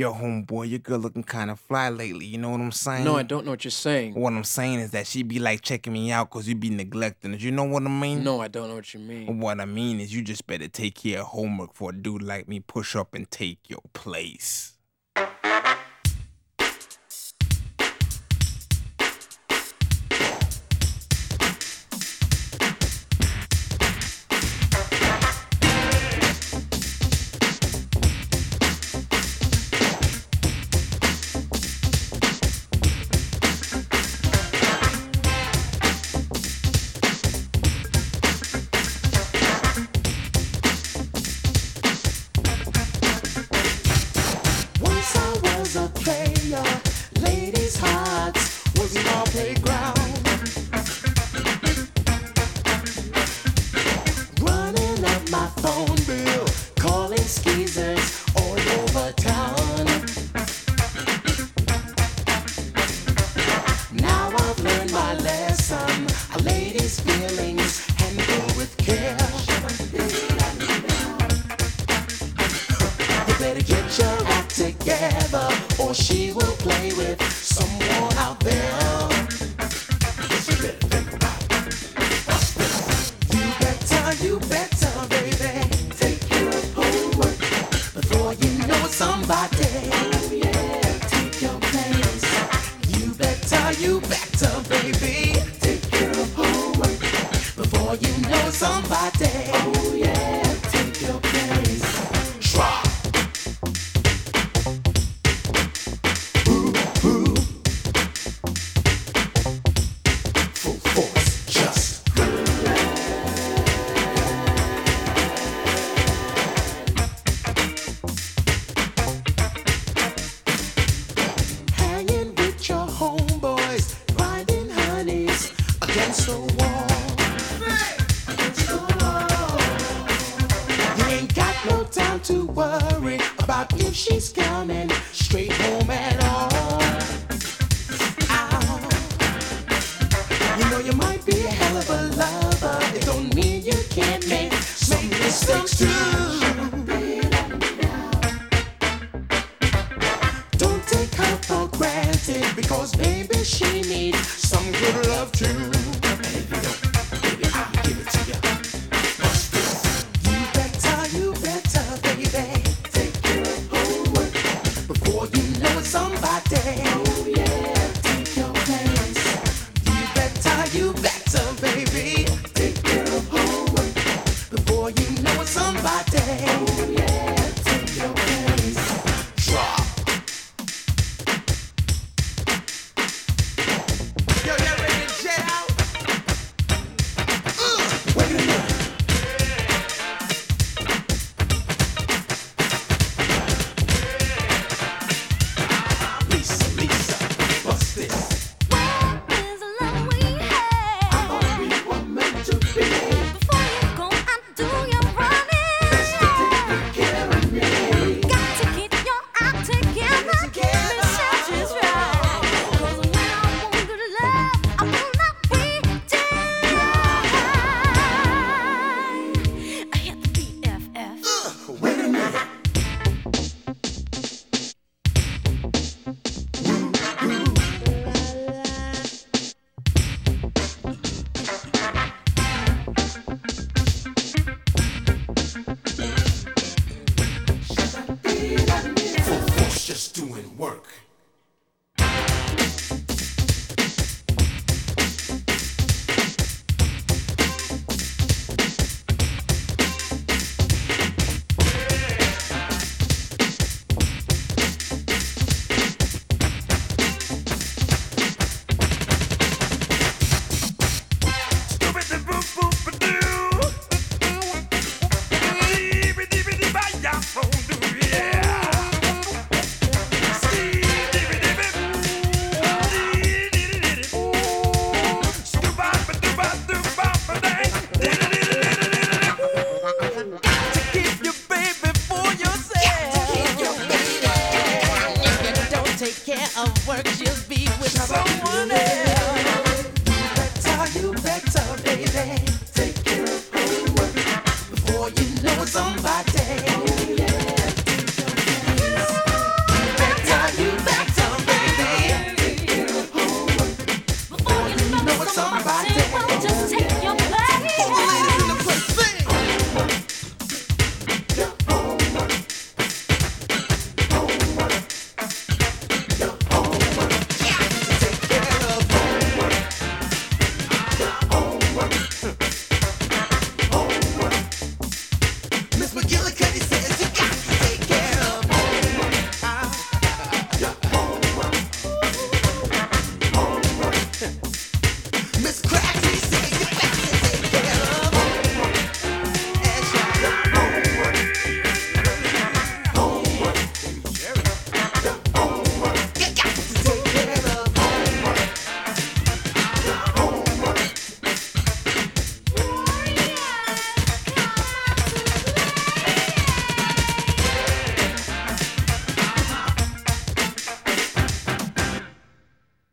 Yo, homeboy, your girl looking kind of fly lately, you know what I'm saying? No, I don't know what you're saying. What I'm saying is that she be like checking me out cause you be neglecting it. You know what I mean? No, I don't know what you mean. What I mean is you just better take care of homework for a dude like me push up and take your place. Once I was a player, ladies' hearts was my playground. Running up my phone bill, calling skeezers all over town. Now I've learned my lesson. A lady's feelings handle with care. You better get your act together, or she will play with someone out there. You better think about it. You better, baby, take care of homework before you know somebody. Oh yeah, take your place. You better, baby, take care of homework before you know somebody. Oh yeah, take your place. Try. Full force, just hanging with your homeboys, grinding honeys against the wall. Against the wall. You ain't got no time to worry about if she's coming straight home at all. Ow. You know you might be a hell of a lover. It don't mean you can't make some mistakes too. Don't take her for granted, because baby she needs some good love too. And if you don't, baby I'll give it to you. Bust this. You better, baby, take care of homework before you know somebody. Oh yeah, take your place. You better, baby, take care of homework before you know somebody. Oh yeah, take your place. Drop. Yo, y'all ready to jet out? Wait a minute. Lisa, bust this. Is the love we had I thought we were meant to be. before you go and do your running? Best to take care of me. Got to get your act together. Together. Miss Sanchez, right? 'Cause when I want good love, I will not be denied. I hit the BFF. Wait a minute. Full force, just doing work. Take care of work, she'll be with someone else. You better, baby.